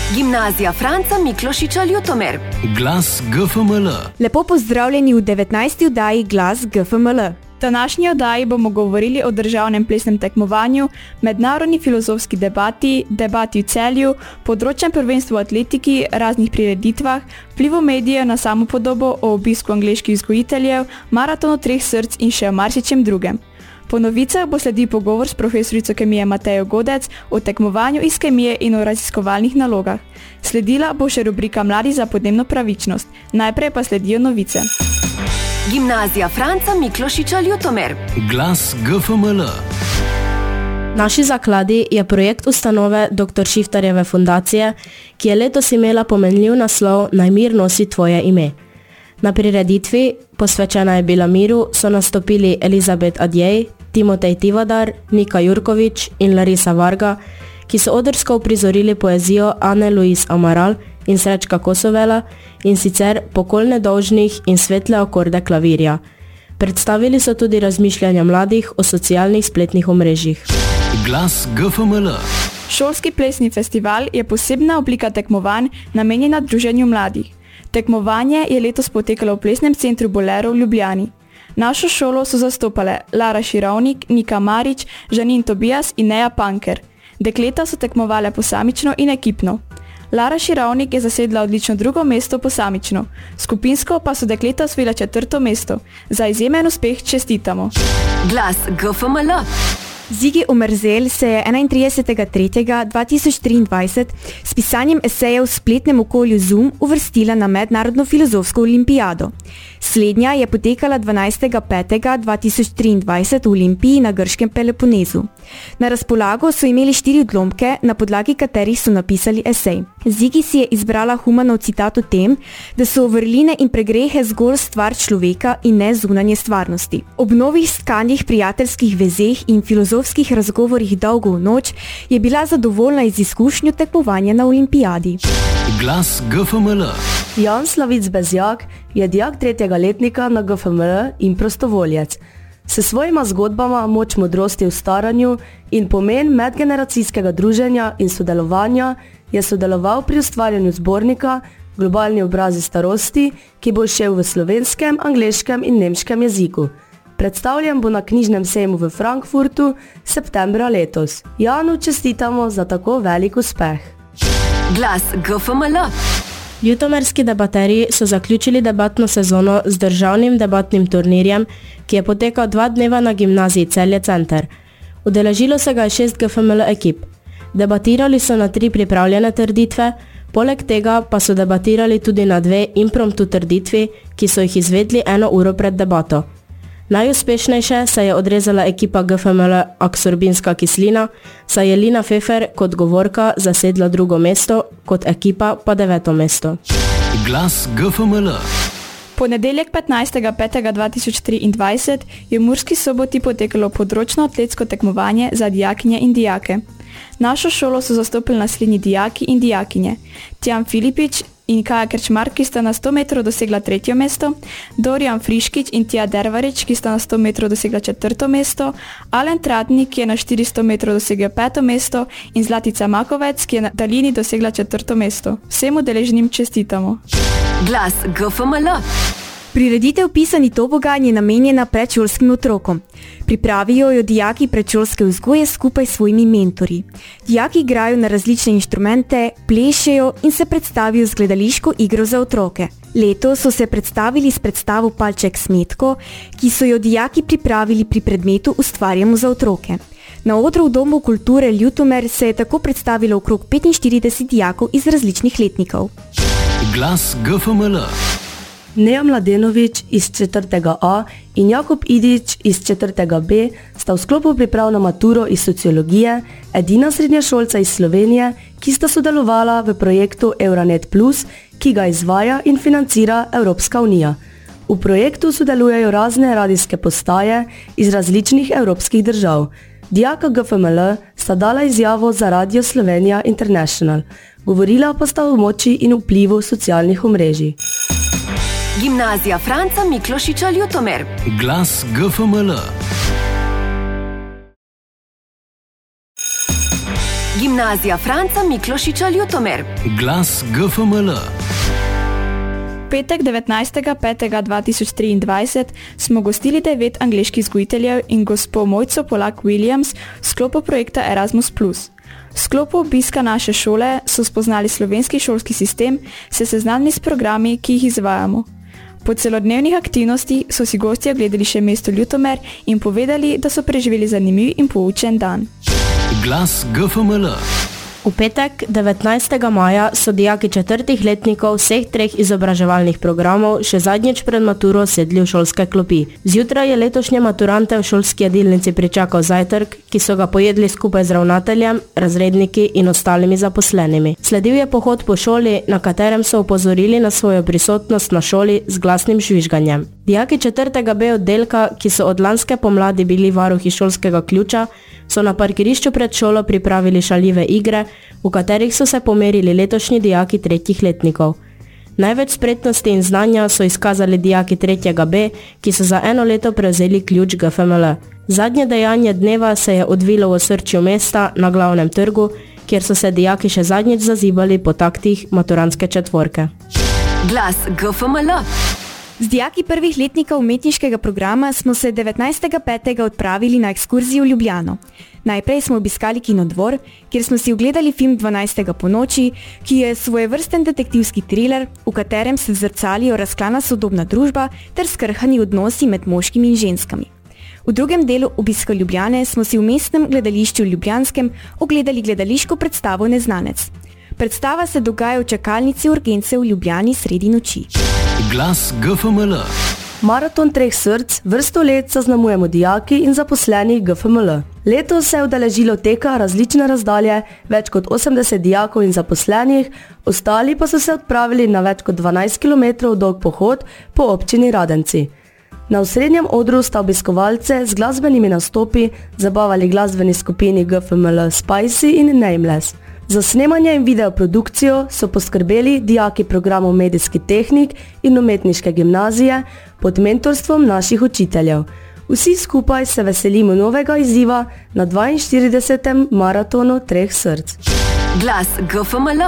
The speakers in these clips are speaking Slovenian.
Gimnazija Franca Miklošiča Ljutomer. Glas GFML. Lepo pozdravljeni v 19. oddaji Glas GFML. V današnji oddaji bomo govorili o državnem plesnem tekmovanju, mednarodni filozofski debati v Celju, področnem prvenstvu v atletiki, raznih prireditvah, vplivu medijev na samopodobo, o obisku angleških vzgojiteljev, maratonu 3 src in še o marsičem drugem. Po novicah bo sledil pogovor s profesorico kemije Matejo Godec o tekmovanju iz kemije in o raziskovalnih nalogah. Sledila bo še rubrika Mladi za podnebno pravičnost. Najprej pa sledijo novice. Gimnazija Franca Miklošiča Ljutomer. Glas GFML. Naši zakladi je projekt ustanove dr. Šiftarjeve fundacije, ki je letos imela pomenljiv naslov Naj mir nosi tvoje ime. Na prireditvi, posvečena je bila miru, so nastopili Elizabet Adjej, Timotej Tivadar, Nika Jurkovič in Larisa Varga, ki so odrsko uprizorili poezijo Ane Luis Amaral in Srečka Kosovela in sicer Pokol nedolžnih in svetle akorde klavirja. Predstavili so tudi razmišljanja mladih o socialnih spletnih omrežjih. Glas GFML. Šolski plesni festival je posebna oblika tekmovanj namenjena druženju mladih. Tekmovanje je letos potekalo v plesnem centru Bolero v Ljubljani. Našo šolo so zastopale Lara Širovnik, Nika Marič, Žanin Tobijas in Neja Panker. Dekleta so tekmovale posamično in ekipno. Lara Širovnik je zasedla odlično drugo mesto posamično. Skupinsko pa so dekleta osvojila 4. mesto. Za izjemen uspeh čestitamo. Glas GFML. Zigi Omerzel se je 31.3.2023 s pisanjem esejev v spletnem okolju Zoom uvrstila na Mednarodno filozofsko olimpijado. Slednja je potekala 12.5.2023 v Olimpiji na grškem Peloponezu. Na razpolago so imeli 4 odlomke, na podlagi katerih so napisali esej. Zigi si je izbrala Humanov citat o tem, da so vrline in pregrehe zgolj stvar človeka in ne zunanje stvarnosti. Ob novih tkanjih prijateljskih vezeh in filozofskih razgovorih dolgo v noč je bila zadovoljna iz izkušnjo tekmovanja na olimpijadi. Glas GFML. Jan Slavic Bezjak je dijak 3. letnika na GFML in prostovoljec. S svojima zgodbama moč modrosti v staranju in pomen medgeneracijskega druženja in sodelovanja je sodeloval pri ustvarjanju zbornika Globalni obrazi starosti, ki bo šel v slovenskem, angleškem in nemškem jeziku. Predstavljen bo na knjižnem sejmu v Frankfurtu septembra letos. Janu čestitamo za tako velik uspeh. Glas GFML. Ljutomerski debaterji so zaključili debatno sezono z državnim debatnim turnirjem, ki je potekal 2 dneva na gimnaziji Celje Center. Udeležilo se ga je 6 GFML ekip. Debatirali so na 3 pripravljene trditve, poleg tega pa so debatirali tudi na 2 impromptu trditvi, ki so jih izvedli 1 uro pred debato. Najuspešnejše se je odrezala ekipa GFML Aksorbinska kislina, saj je Lina Fefer kot govorka zasedla 2. mesto, kot ekipa pa 9. mesto. Glas GFML. Ponedeljek 15.5.2023 je v Murski Soboti potekalo področno atletsko tekmovanje za dijakinje in dijake. Našo šolo so zastopili naslednji dijaki in dijakinje. Tjan Filipič in Kaja Krčmar, ki sta na 100 metrov dosegla 3. mesto, Dorijan Friškič in Tija Dervarič, ki sta na 100 metrov dosegla 4. mesto, Alen Tratnik, ki je na 400 metrov dosegla 5. mesto in Zlatica Makovec, ki je na daljini dosegla 4. mesto. Vsem udeleženim čestitamo. Glas GFML. Prireditev Pisani tobogan je namenjena predšolskim otrokom. Pripravijo jo dijaki predšolske vzgoje skupaj s svojimi mentorji. Dijaki igrajo na različne inštrumente, plešejo in se predstavijo z gledališko igro za otroke. Letos so se predstavili s predstavo Palček Smetko, ki so jo dijaki pripravili pri predmetu Ustvarjamo za otroke. Na odru v Domu kulture Ljutomer se je tako predstavilo okrog 45 dijakov iz različnih letnikov. Glas GFML. Neja Mladenovič iz 4. A in Jakob Idič iz 4. B sta v sklopu priprav na maturo iz sociologije edina srednješolca iz Slovenije, ki sta sodelovala v projektu Euranet Plus, ki ga izvaja in financira Evropska unija. V projektu sodelujejo razne radijske postaje iz različnih evropskih držav. Dijaka GFML sta dala izjavo za Radio Slovenija International. Govorila pa sta o moči in vplivu socialnih omrežij. Gimnazija Franca Miklošiča Ljutomer. Glas GFML. Gimnazija Franca Miklošiča Ljutomer. Glas GFML. Petek 19.5.2023 smo gostili 9 angleških vzgojiteljev in gospo Mojco Polak-Williams v sklopu projekta Erasmus+. V sklopu obiska naše šole so spoznali slovenski šolski sistem, se seznanili s programi, ki jih izvajamo. Po celodnevnih aktivnosti so si gostje ogledali še mesto Ljutomer in povedali, da so preživeli zanimiv in poučen dan. Glas GFML. V petek, 19. maja, so dijaki 4. letnikov vseh 3 izobraževalnih programov še zadnjič pred maturo sedli v šolske klopi. Zjutraj je letošnje maturante v šolski jedilnici pričakal zajtrk, ki so ga pojedli skupaj z ravnateljem, razredniki in ostalimi zaposlenimi. Sledil je pohod po šoli, na katerem so opozorili na svojo prisotnost na šoli z glasnim žvižganjem. Dijaki 4. B oddelka, ki so od lanske pomladi bili varuhi šolskega ključa, so na parkirišču pred šolo pripravili šaljive igre, v katerih so se pomerili letošnji dijaki 3. letnikov. Največ spretnosti in znanja so izkazali dijaki 3. B, ki so za 1 leto prevzeli ključ GFML. Zadnje dejanje dneva se je odvilo v osrčju mesta na glavnem trgu, kjer so se dijaki še zadnjič zazibali po taktih maturantske četvorke. Glas GFML. Z dijaki 1. letnika umetniškega programa smo se 19.5. odpravili na ekskurzijo v Ljubljano. Najprej smo obiskali kinodvor, kjer smo si ogledali film 12. ponoči, ki je svojevrsten detektivski triler, v katerem se zrcalijo razklana sodobna družba ter skrhani odnosi med moškimi in ženskami. V drugem delu obiska Ljubljane smo si v mestnem gledališču v Ljubljanskem ogledali gledališko predstavo Neznanec. Predstava se dogaja v čakalnici urgence v Ljubljani sredi noči. Glas GFML. Maraton 3 src vrsto let zaznamujemo dijaki in zaposleni GFML. Letos se je udeležilo teka različne razdalje, več kot 80 dijakov in zaposlenih, ostali pa so se odpravili na več kot 12 km dolg pohod po občini Radenci. Na osrednjem odru sta obiskovalce z glasbenimi nastopi zabavali glasbeni skupini GFML Spicy in Nameless. Za snemanje in videoprodukcijo so poskrbeli dijaki programov Medijski tehnik in umetniške gimnazije pod mentorstvom naših učiteljev. Vsi skupaj se veselimo novega izziva na 42. maratonu 3 src. Glas GFML.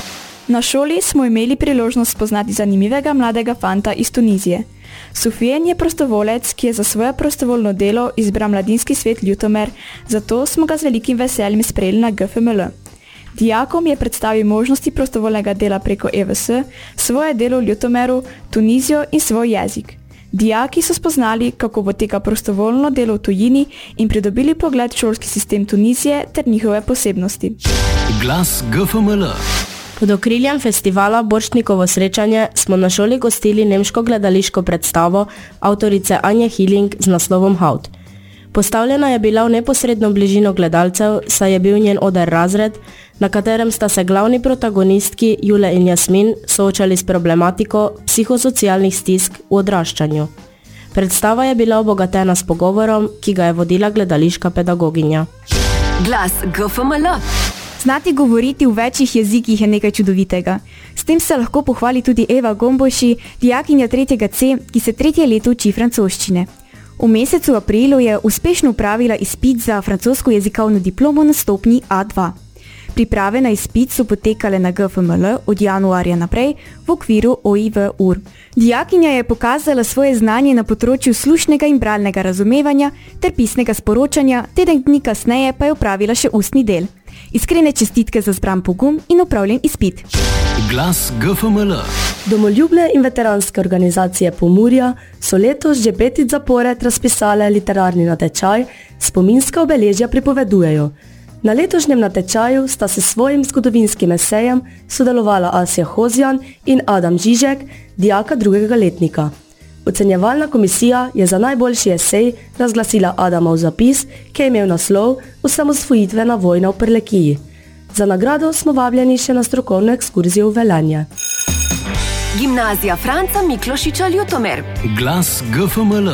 Na šoli smo imeli priložnost spoznati zanimivega mladega fanta iz Tunizije. Sufijen je prostovolec, ki je za svoje prostovoljno delo izbral mladinski svet Ljutomer, zato smo ga z velikim veseljem sprejeli na GFML. Dijakom je predstavil možnosti prostovoljnega dela preko EVS, svoje delo v Ljutomeru, Tunizijo in svoj jezik. Dijaki so spoznali, kako poteka prostovoljno delo v tujini in pridobili pogled v šolski sistem Tunizije ter njihove posebnosti. Glas GFML. Pod okriljem festivala Borštnikovo srečanje smo na šoli gostili nemško gledališko predstavo avtorice Anje Hilling z naslovom Haut. Postavljena je bila v neposredno bližino gledalcev, saj je bil njen oder razred, na katerem sta se glavni protagonistki Jule in Jasmin soočali s problematiko psihosocialnih stisk v odraščanju. Predstava je bila obogatena s pogovorom, ki ga je vodila gledališka pedagoginja. Glas GFML. Znati govoriti v večjih jezikih je nekaj čudovitega. S tem se lahko pohvali tudi Eva Gomboši, dijakinja 3. C, ki se 3. leto uči francoščine. V mesecu aprilu je uspešno upravila izpit za francosko jezikovno diplomo na stopnji A2. Priprave na izpit so potekale na GFML od januarja naprej v okviru OIV-UR. Dijakinja je pokazala svoje znanje na področju slušnega in bralnega razumevanja ter pisnega sporočanja, teden dni kasneje pa je opravila še ustni del. Iskrene čestitke za zbran pogum in opravljen izpit. Glas GFML. Domoljubne in veteranske organizacije Pomurja so letos že 5 zapored razpisale literarni natečaj Spominska obeležja pripovedujejo. Na letošnjem natečaju sta se svojim zgodovinskim esejem sodelovala Asja Hozjan in Adam Žižek, dijaka 2. letnika. Ocenjevalna komisija je za najboljši esej razglasila Adamov zapis, ki je imel naslov Osamosvojitvena vojna v Prlekiji. Za nagrado smo vabljeni še na strokovno ekskurzijo v Velenje. Gimnazija Franca Miklošiča Ljutomer. Glas GFML.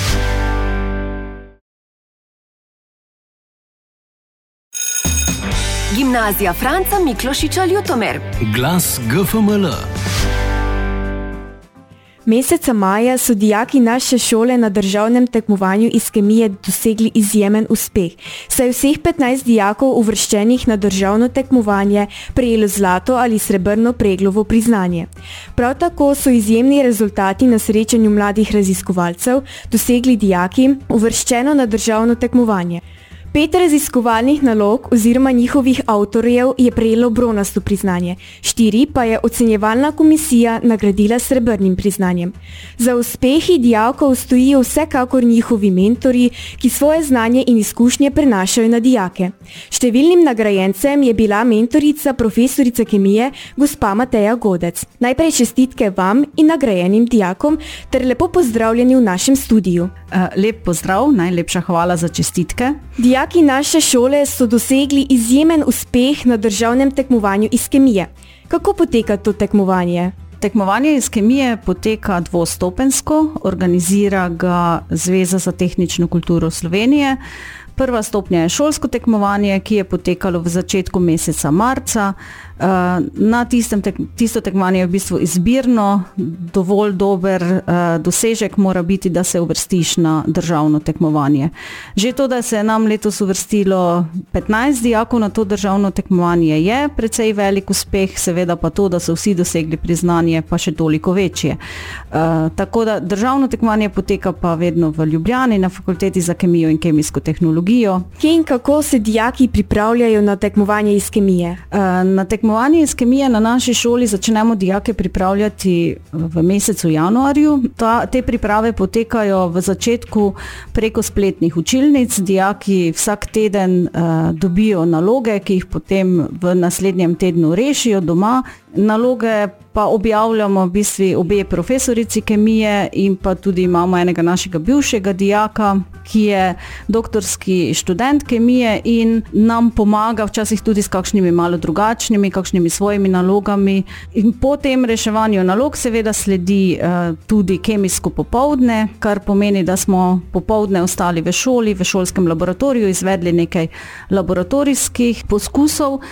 Gimnazija Franca Miklošiča Ljutomer. Glas GFML. Meseca maja so dijaki naše šole na državnem tekmovanju iz kemije dosegli izjemen uspeh, saj je vseh 15 dijakov uvrščenih na državno tekmovanje prejelo zlato ali srebrno Preglovo priznanje. Prav tako so izjemni rezultati na srečanju mladih raziskovalcev dosegli dijaki uvrščeno na državno tekmovanje. 5 raziskovalnih nalog oziroma njihovih avtorjev je prejelo bronasto priznanje, 4 pa je ocenjevalna komisija nagradila s srebrnim priznanjem. Za uspehi dijakov stojijo vsekakor njihovi mentorji, ki svoje znanje in izkušnje prenašajo na dijake. Številnim nagrajencem je bila mentorica profesorica kemije gospa Mateja Godec. Najprej čestitke vam in nagrajenim dijakom ter lepo pozdravljeni v našem studiu. Lep pozdrav, najlepša hvala za čestitke. Dijaki naše šole so dosegli izjemen uspeh na državnem tekmovanju iz kemije. Kako poteka to tekmovanje? Tekmovanje iz kemije poteka dvostopensko, organizira ga Zveza za tehnično kulturo Slovenije. Prva stopnja je šolsko tekmovanje, ki je potekalo v začetku meseca marca. Na tisto tekmovanje je v bistvu izbirno, dovolj dober dosežek mora biti, da se uvrstiš na državno tekmovanje. Že to, da se je nam letos uvrstilo 15 dijakov na to državno tekmovanje, je precej velik uspeh, seveda pa to, da so vsi dosegli priznanje, pa še toliko večje. Tako da državno tekmovanje poteka pa vedno v Ljubljani na Fakulteti za kemijo in kemijsko tehnologijo. Kje in kako se dijaki pripravljajo na tekmovanje iz kemije? Na tekmovanje iz kemije na naši šoli začnemo dijake pripravljati v mesecu januarju. Te priprave potekajo v začetku preko spletnih učilnic. Dijaki vsak teden dobijo naloge, ki jih potem v naslednjem tednu rešijo doma. Naloge pa objavljamo v bistvu obe profesorici kemije in pa tudi imamo enega našega bivšega dijaka, ki je doktorski študent kemije in nam pomaga včasih tudi s kakšnimi malo drugačnimi, kakšnimi svojimi nalogami. In po tem reševanju nalog seveda sledi tudi kemijsko popoldne, kar pomeni, da smo popoldne ostali v šoli, v šolskem laboratoriju, izvedli nekaj laboratorijskih poskusov.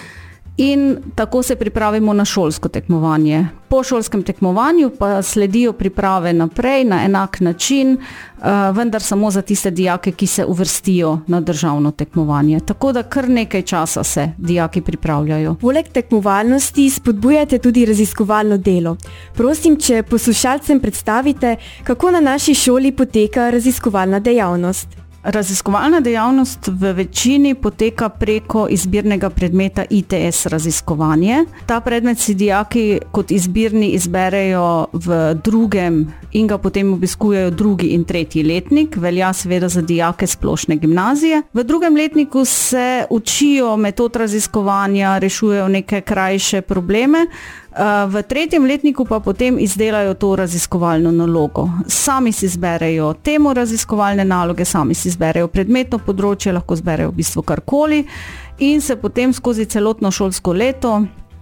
In tako se pripravimo na šolsko tekmovanje. Po šolskem tekmovanju pa sledijo priprave naprej na enak način, vendar samo za tiste dijake, ki se uvrstijo na državno tekmovanje. Tako da kar nekaj časa se dijaki pripravljajo. Poleg tekmovalnosti spodbujate tudi raziskovalno delo. Prosim, če poslušalcem predstavite, kako na naši šoli poteka raziskovalna dejavnost. Raziskovalna dejavnost v večini poteka preko izbirnega predmeta ITS raziskovanje. Ta predmet si dijaki kot izbirni izberejo v drugem in ga potem obiskujejo drugi in tretji letnik. Velja seveda za dijake splošne gimnazije. V drugem letniku se učijo metod raziskovanja, rešujejo neke krajše probleme. V tretjem letniku pa potem izdelajo to raziskovalno nalogo. Sami si izberejo temo raziskovalne naloge, sami si izberejo predmetno področje, lahko izberejo v bistvu karkoli in se potem skozi celotno šolsko leto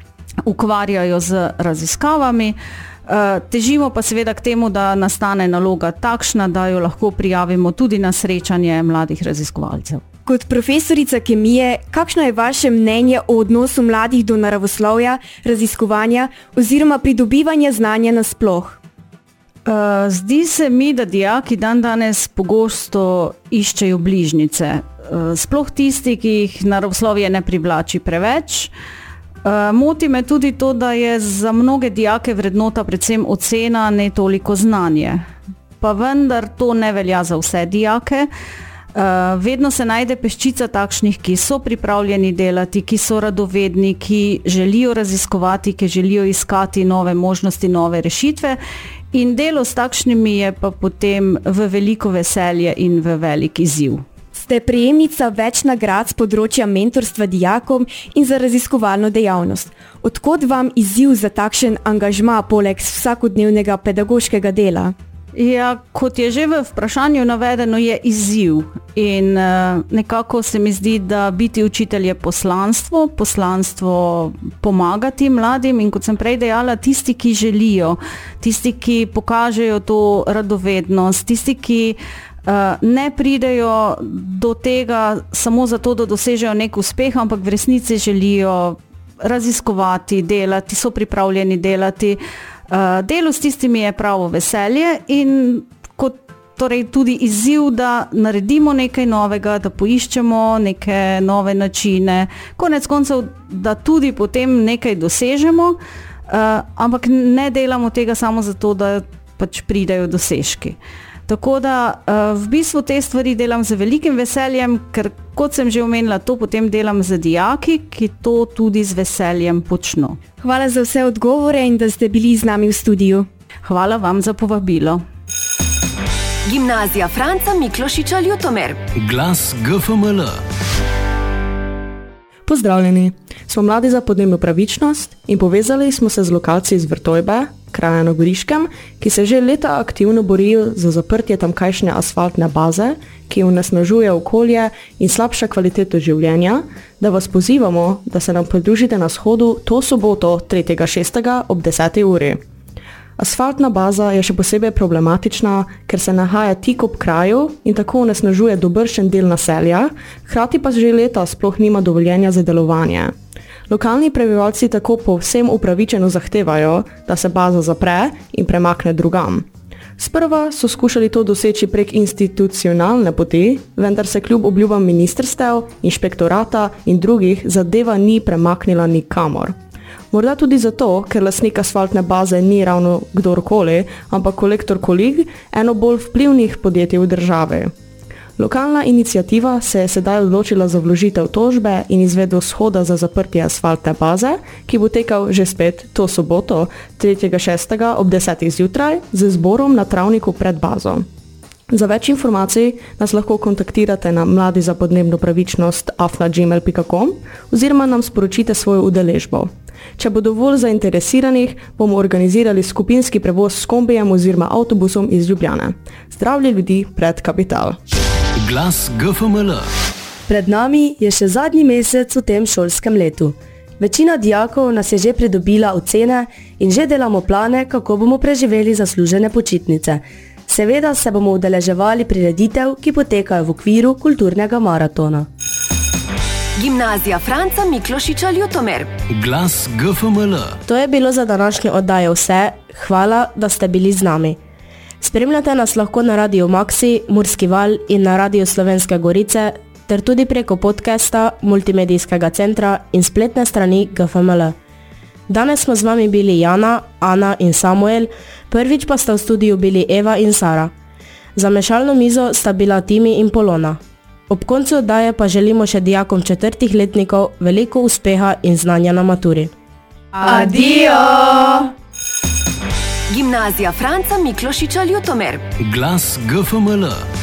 ukvarjajo z raziskavami. Težimo pa seveda k temu, da nastane naloga takšna, da jo lahko prijavimo tudi na srečanje mladih raziskovalcev. Kot profesorica kemije, kakšno je vaše mnenje o odnosu mladih do naravoslovja, raziskovanja oziroma pridobivanja znanja nasploh? Zdi se mi, da dijaki dandanes pogosto iščejo bližnjice. Sploh tisti, ki jih naravoslovje ne privlači preveč. Moti me tudi to, da je za mnoge dijake vrednota predvsem ocena, ne toliko znanje. Pa vendar to ne velja za vse dijake. Vedno se najde peščica takšnih, ki so pripravljeni delati, ki so radovedni, ki želijo raziskovati, ki želijo iskati nove možnosti, nove rešitve. In delo s takšnimi je pa potem v veliko veselje in v velik izziv. Ste prejemnica več nagrad z področja mentorstva dijakom in za raziskovalno dejavnost. Odkot vam izziv za takšen angažma poleg vsakodnevnega pedagoškega dela? Ja, kot je že v vprašanju navedeno, je izziv in nekako se mi zdi, da biti učitelj je poslanstvo pomagati mladim in kot sem prej dejala, tisti, ki želijo, tisti, ki pokažejo to radovednost, tisti, ki ne pridejo do tega samo zato, da dosežejo nek uspeh, ampak v resnici želijo raziskovati, delati, so pripravljeni delati. Delo s tistimi je pravo veselje in torej tudi izziv, da naredimo nekaj novega, da poiščemo neke nove načine, konec koncev, da tudi potem nekaj dosežemo, ampak ne delamo tega samo zato, da pač pridejo dosežki. Tako da v bistvu te stvari delam z velikim veseljem, ker kot sem že omenila, to potem delam z dijaki, ki to tudi z veseljem počno. Hvala za vse odgovore in da ste bili z nami v studiu. Hvala vam za povabilo. Gimnazija Franca Miklošiča Ljutomer. Glas GFML. Pozdravljeni, smo mladi za podnebno pravičnost in povezali smo se z lokalci iz Vrtojbe, kraja na Goriškem, ki se že leta aktivno borijo za zaprtje tamkajšnje asfaltne baze, ki onesnažuje okolje in slabša kvaliteto življenja, da vas pozivamo, da se nam pridružite na shodu to soboto 3.6. ob 10. uri. Asfaltna baza je še posebej problematična, ker se nahaja tik ob kraju in tako onesnažuje dobršen del naselja, hkrati pa že leta sploh nima dovoljenja za delovanje. Lokalni prebivalci tako povsem upravičeno zahtevajo, da se baza zapre in premakne drugam. Sprva so skušali to doseči prek institucionalne poti, vendar se kljub obljubam ministrstev, inšpektorata in drugih zadeva ni premaknila nikamor. Morda tudi zato, ker lastnik asfaltne baze ni ravno kdorkoli, ampak Kolektor Kolig, eno bolj vplivnih podjetij v državi. Lokalna iniciativa se je sedaj odločila za vložitev tožbe in izvedbo shoda za zaprtje asfaltne baze, ki bo tekal že spet to soboto, 3.6. ob 10. zjutraj, z zborom na travniku pred bazo. Za več informacij nas lahko kontaktirate na mladizapodnebnopravičnost@gmail.com oziroma nam sporočite svojo udeležbo. Če bo dovolj zainteresiranih, bomo organizirali skupinski prevoz s kombijem oziroma avtobusom iz Ljubljane. Zdravje ljudi pred kapital. Glas GFML. Pred nami je še zadnji mesec v tem šolskem letu. Večina dijakov nas je že pridobila ocene in že delamo plane, kako bomo preživeli zaslužene počitnice. Seveda se bomo udeleževali prireditev, ki potekajo v okviru kulturnega maratona. Gimnazija Franca Miklošiča Ljutomer. Glas GFML. To je bilo za današnjo oddajo vse. Hvala, da ste bili z nami. Spremljate nas lahko na Radio Maxi, Murski val in na Radio Slovenske Gorice, ter tudi preko podcasta, multimedijskega centra in spletne strani GFML. Danes smo z vami bili Jana, Ana in Samuel, prvič pa sta v studiu bili Eva in Sara. Za mešalno mizo sta bila Timi in Polona. Ob koncu oddaje pa želimo še dijakom 4. letnikov veliko uspeha in znanja na maturi. Adijo! Gimnazija Franca Miklošiča Ljutomer. Glas GFML.